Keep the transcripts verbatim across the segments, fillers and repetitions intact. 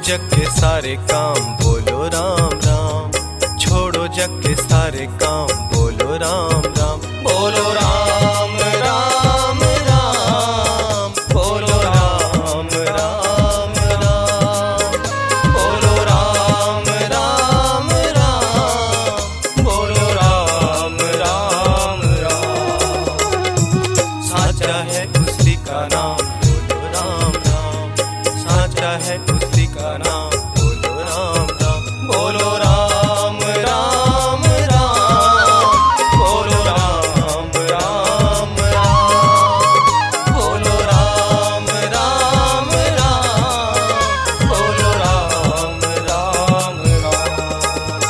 जग के सारे काम बोलो राम राम, छोड़ो जग के सारे काम बोलो राम राम, बोलो राम राम राम, बोलो राम राम राम, बोलो राम राम राम, बोलो राम राम राम। साचा है उसी का नाम बोलो राम राम, साचा है उसी का नाम बोलो राम राम, बोलो राम राम राम, बोलो राम राम राम, बोलो राम राम राम, बोलो राम राम राम।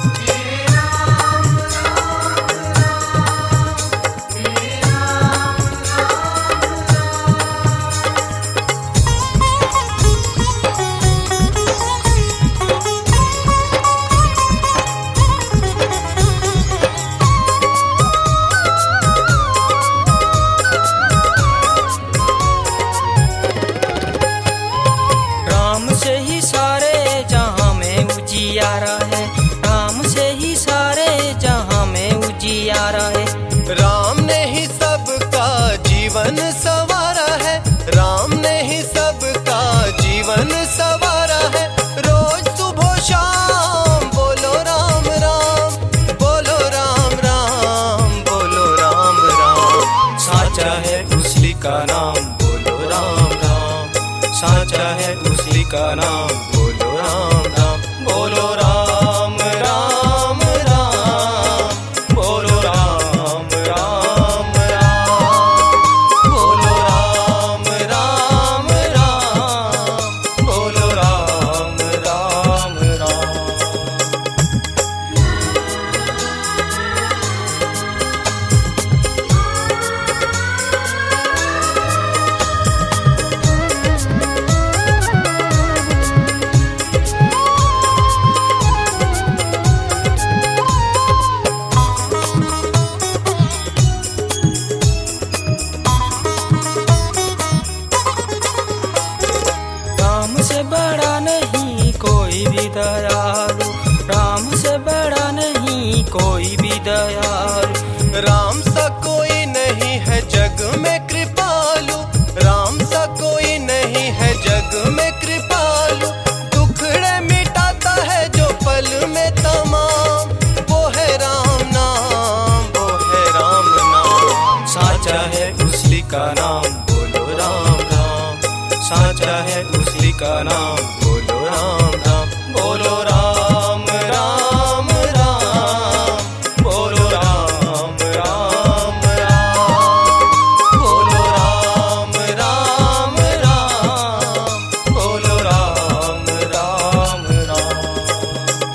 राम से ही सारे जहां में उजियारा है, राम से ही सारे जहां में उजियारा है। राम ने ही सबका जीवन संवारा है, राम ने ही सबका जीवन संवारा है। रोज सुबह शाम बोलो राम राम, बोलो राम राम, बोलो राम राम। साचा है उसी का नाम बोलो राम राम, साचा है उसी का नाम बोलो राम राम, बोलो राम राम राम, बोलो राम राम राम, बोलो राम राम राम, बोलो राम राम राम। राम से बड़ा नहीं कोई भी दयालु, राम से बड़ा नहीं कोई भी दयालु। राम सा कोई नहीं है जग में कृपालु, राम सा कोई नहीं है जग में कृपालु। दुखड़े मिटाता है जो पल में तमाम, वो है राम नाम, वो है राम नाम। साचा है उसी का नाम बोलो राम राम, साचा है उसी का नाम बोलो राम राम, बोलो राम राम राम, बोलो राम राम राम, बोलो राम राम राम, बोलो राम राम राम।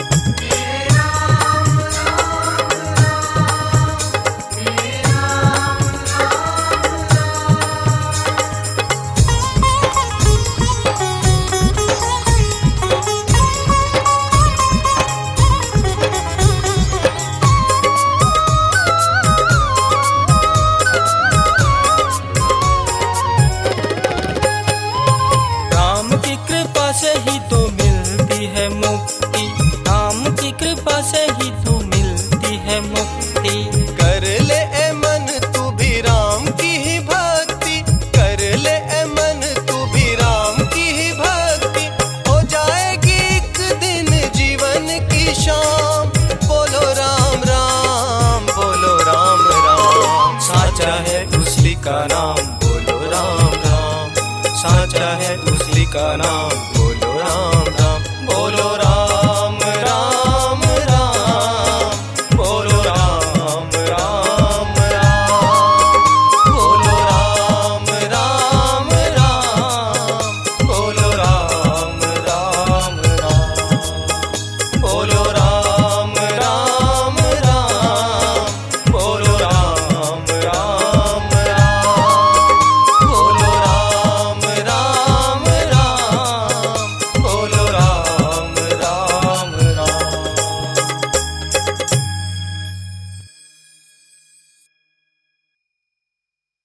राम की कृपा से ही तो मिलती है मुक्ति, राम की कृपा से ही तो मिलती है मुक्ति। कर ले ए मन तू भी राम की ही भक्ति, कर ले ए मन तू भी राम की ही भक्ति। हो जाएगी एक दिन जीवन की शाम, बोलो राम राम, बोलो राम राम। साचा है उसी का नाम बोलो राम राम, साचा है उसी का नाम बोलो राम